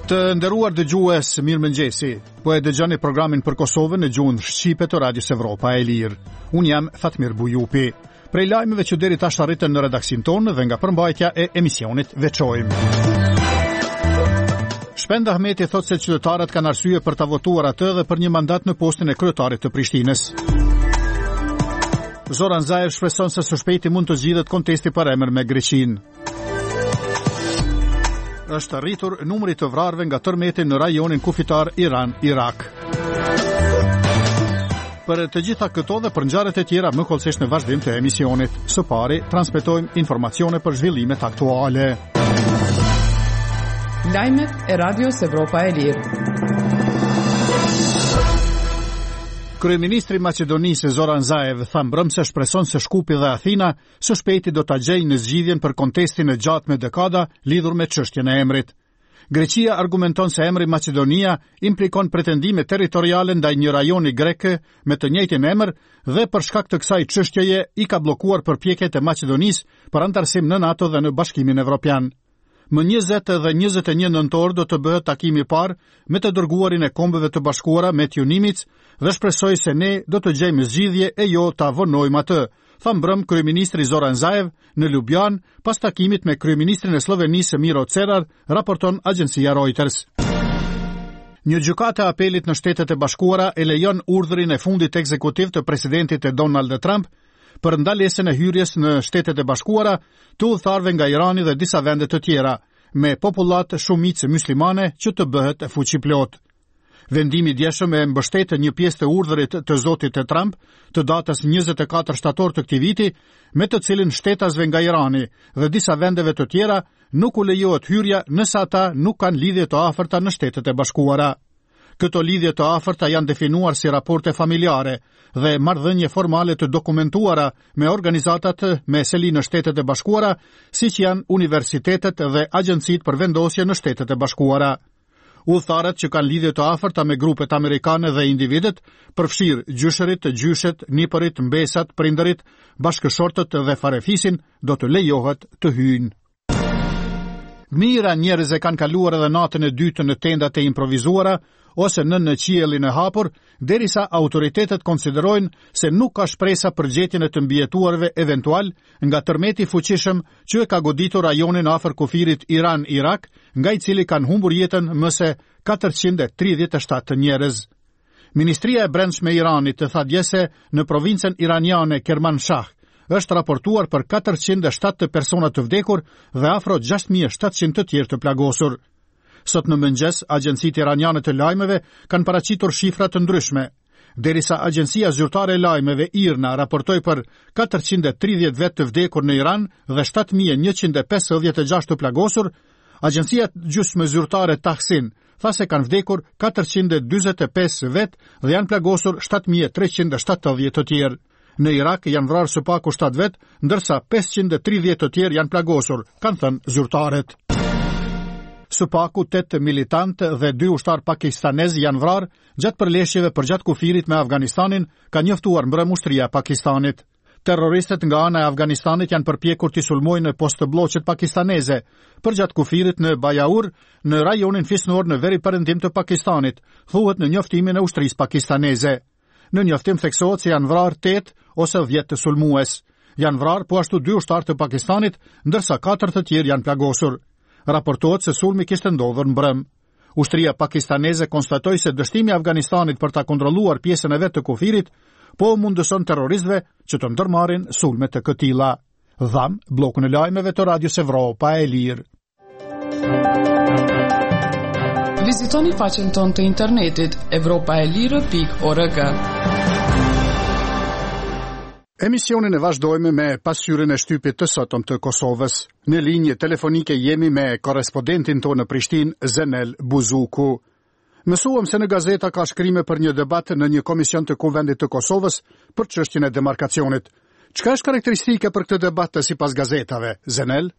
Të nderuar dëgjues, mirëmëngjesi. Po e dëgjoni programin për Kosovën në gjuhën shqipe të Radios Evropa e Lirë. Unë jam Fatmir Bujupi. Prej lajmeve që deri tash arritën në redaksin tonë dhe nga përmbajtja e emisionit veçojmë. Shpend Ahmeti thot se qytetarët kanë arsye për ta votuar atë dhe për një mandat në postin e kryetarit të Prishtinës. Zoran Zaev shpreson se së shpejti mund të zgjidhet kontesti për emër me Greqinë. Është rritur numri të vrarëve nga tërmeti në rajonin kufitar Iran-Irak. Për të gjitha këto dhe për ngjarjet e tjera më kollësisht në vazhdim të emisionit. Së pari, transmetojmë informacione për zhvillimet aktuale. Lajmet e Radios Evropa e Lirë. Kryeministri i Maqedonisë Zoran Zaev tha mbrëm se shpreson se Shkupi dhe Athina së shpejti do ta gjejnë në zgjidhjen për kontestin e gjatë me dekada lidhur me çështjen e emrit. Greqia argumenton se emri Maqedonia implikon pretendime territoriale ndaj një rajoni grek me të njëjtin emër dhe për shkak të kësaj çështjeje i ka bllokuar përpjekjet e Maqedonisë për antarësim në NATO dhe në Bashkimin Evropian. Më 20 dhe 21 nëntor do të bëhet takimi i parë me të dërguarin e Kombeve të Bashkuara Metju Nimic dhe shpresoj se ne do të gjejmë zgjidhje e jo ta vonojmë atë, tha mbrëm kryeministri Zoran Zaev në Ljubljan pas takimit me kryeministrin e Slovenisë Miro Cerar, raporton agjencia Reuters. Një gjykate e apelit në Shtetet e Bashkuara e lejon urdhrin e fundit ekzekutiv të presidentit Donald Trump për ndalesën e hyrjes në Shtetet e Bashkuara të udhëtarëve nga Irani dhe disa vende të tjera, me popullat shumicë muslimane që të bëhet fuqiplot. Vendimi i djeshëm e mbështet një pjesë të urdhrit të zotit e Trump të datës 24 shtator të këtij viti, me të cilin shtetasve nga Irani dhe disa vendeve të tjera nuk u lejohet hyrja nëse ata nuk kanë lidhje të afërta në Shtetet e Bashkuara. Këto lidhje të afërta janë definuar si raporte familjare dhe marrëdhënie formale të dokumentuara me organizatat me seli në Shtetet e Bashkuara, siç janë universitetet dhe agjencitë për vendosje në Shtetet e Bashkuara. Udhëtarët që kanë lidhje të afërta me grupet amerikane dhe individët, përfshirë gjysherit, gjyshet, nipërit, mbesat, prindërit, bashkëshortët dhe farefisin, do të lejohet të hyjnë. Mira njerëz e kanë kaluar edhe natën e dytë në tendat e improvizuara ose në qiellin e hapur, derisa autoritetet konsiderojnë se nuk ka shpresa për gjetjen e të mbijetuarve eventual nga tërmeti fuqishëm që e ka goditur rajonin afër kufirit Iran-Irak, nga i cili kanë humbur jetën më se 437 njerëz. Ministria e Brendshme e Iranit tha dje se në provincën iraniane Kermanshah është raportuar për 407 persona të vdekur dhe afro 6700 të tjerë të plagosur. Sot në mëngjes, agjencitë iraniane të lajmeve kanë paraqitur shifra të ndryshme. Derisa agjencia zyrtare e lajmeve IRNA raportoi për 430 vetë të vdekur në Iran dhe 7156 të plagosur, agjencia gjysmë zyrtare Tahsin tha se kanë vdekur 445 vetë dhe janë plagosur 7370 të tjerë. Në Irak janë vrarë së paku 7 vetë, ndërsa 530 të tjerë janë plagosur, kanë thënë zyrtarët. Së paku 8 militantë dhe 2 ushtar pakistanez janë vrarë gjatë përleshjeve përgjatë kufirit me Afganistanin, ka njoftuar mbrëm ushtria e Pakistanit. Terroristët nga ana e Afganistanit janë përpjekur të sulmojnë në postbllokët pakistaneze përgjatë kufirit në Bajaur, në rajonin fisnor në veri perëndim të Pakistanit, thuhet në njoftimin e ushtrisë pakistaneze. Në njoftim theksohet se janë vrarë 8 ose 10 të sulmues. Janë vrarë po ashtu 2 ushtarë të Pakistanit, ndërsa 4 të tjerë janë plagosur. Raportohet se sulmi kishte ndodhur mbrëm. Ushtria pakistaneze konstatoi se dështimi i Afganistanit për ta kontrolluar pjesën e vet të kufirit po mundëson terroristëve që të ndërmarrin sulme të këtilla. Dham, bllokun e lajmeve të Radios Evropa e Lirë. Vizitoni faqen tonë të internetit evropaelirë.org. Emisionin e vazhdojmë me pasqyrën e shtypit të sotëm të Kosovës. Në linjë telefonike jemi me korrespondentin tonë në Prishtinë, Zenel Buzuku. Mësuam se në gazeta ka shkrime për një debat në një komision të Kuvendit të Kosovës për çështjen e demarkacionit. Çka është karakteristike për këtë debat sipas gazetave, Zenel?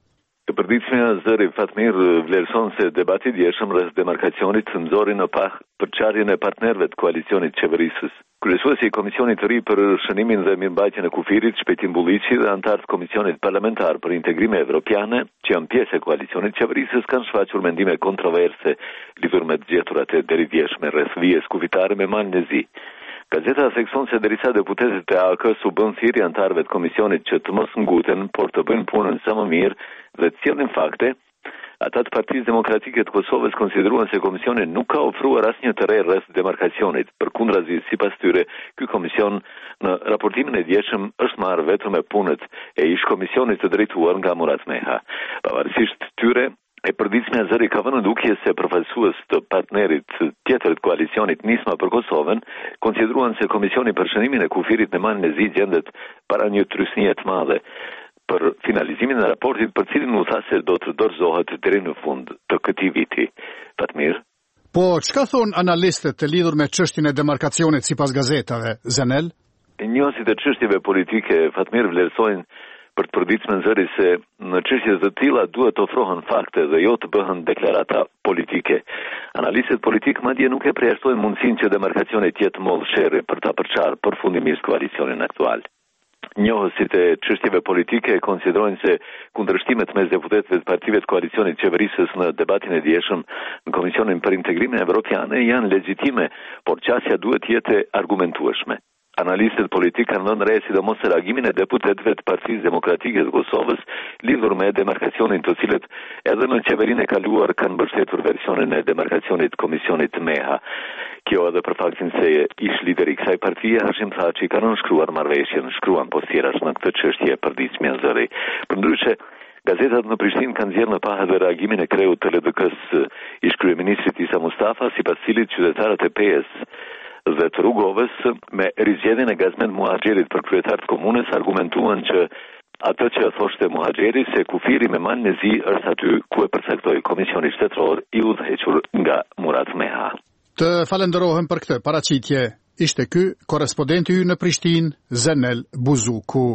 Të përditshmja zëri Fatmir vlerëson se debati i djeshëm rreth demarkacionit nxori në pah përçarjen e partnerëve të koalicionit qeverisës. Kryesuesi i Komisionit të ri për shënimin dhe mirëmbajtjen e kufirit, Shpejtim Bulliqi, dhe antarët e Komisionit Parlamentar për Integrime Evropiane, që janë pjesë e koalicionit qeverisës, kanë shfaqur mendime kontroverse lidhur me të gjeturat e deridjeshme rreth vijës kufitare me Mal Nezi. Gazeta thekson se derisa deputetët e AK-s u bën thirrje antarëve të komisionit që të mos nguten, por të bëjnë punën sa më mirë dhe të sjellin fakte, ata të Partisë Demokratike të Kosovës konsideruan se komisioni nuk ka ofruar asnjë të re rreth demarkacionit. Përkundrazi, sipas tyre, ky komision në raportimin e djeshëm është marrë vetëm me punët e ish komisionit të drejtuar nga Murat Meha. Pavarësisht tyre, e përditshmja zëri ka vënë dukje se përfaqësues të partnerit tjetër të koalicionit Nisma për Kosovën konsideruan se komisioni për shënimin e kufirit në Mal Nezi gjendet para një trysnie të madhe për finalizimin e raportit për cilin u tha se do të dorëzohet deri në fund të këtij viti. Fatmir. Po, çka thon analistët të lidhur me çështjen e demarkacionit sipas gazetave, Zenel? Njohësit e çështjeve politike, Fatmir, vlerësojnë për të përditshmën zëri se në çështje të tilla duhet të ofrohen fakte dhe jo të bëhen deklarata politike. Analistët politik madje nuk e përjashtojnë mundësinë që demarkacioni të jetë mollë sherrri për ta përçarë përfundimisht koalicionin aktual. Njohësit e çështjeve politike konsiderojnë se kundërshtimet mes deputetëve të partive të koalicionit qeverisës në debatin e djeshëm në Komisionin për Integrimin Evropiane janë legjitime, por qasja duhet të jetë argumentueshme. Analistët politik kanë vënë re sidomos se reagimin e deputetëve të Partisë Demokratike të Kosovës lidhur me demarkacionin, të cilët edhe në qeverinë e kaluar kanë mbështetur versionin e demarkacionit Komisionit Meha. Kjo edhe për faktin se ish lideri i kësaj partie, Hashim Thaçi, ka nënshkruar marrëveshjen, shkruan postierash në këtë çështje e përditshmja zëri. Përndryshe, gazetat në Prishtinë kanë nxjerrë në pahë dhe reagimin e kreut të LDK-s ish kryeministrit Isa Mustafa, sipas cilit qytetarët e PS dhe të Rrugovës me rizgjedhjen e Gazmend Muhaxherit për kryetar të komunës argumentuan që atë që thoshte Muhaxheri se kufiri me Mal Nezi është aty ku e përcaktoi Komisioni Shtetëror i udhëhequr nga Murat Meha. Të falenderohem për këtë paraqitje. Ishte ky korrespondenti ynë në Prishtinë, Zenel Buzuku.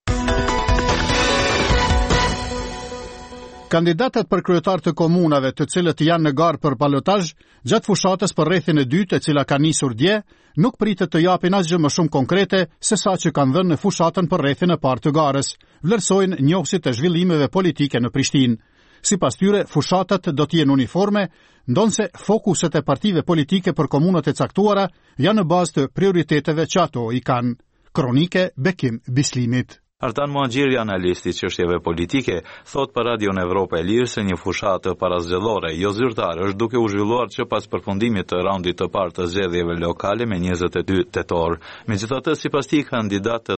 Kandidatët për kryetar të komunave të cilët janë në garë për balotazh gjatë fushatës për rrethin e dytë e cila ka nisur dje, nuk pritet të japin asgjë më shumë konkrete se sa që kanë dhënë në fushatën për rrethin e parë të garës, vlerësojnë njohësit e zhvillimeve politike në Prishtinë. Sipas tyre, fushatat do të jenë uniforme, ndonse fokuset e partive politike për komunat e caktuara janë në bazë të prioriteteve që ato i kanë. Kronike Bekim Bislimit. Artan Muhaxheri, analisti i çështjeve politike, thot për Radion Evropa e Lirë se një fushatë parazgjedhore jo zyrtare është duke u zhvilluar që pas përfundimit të raundit të parë të zgjedhjeve lokale me 22 tetor. Megjithatë, sipas tij, kandidatët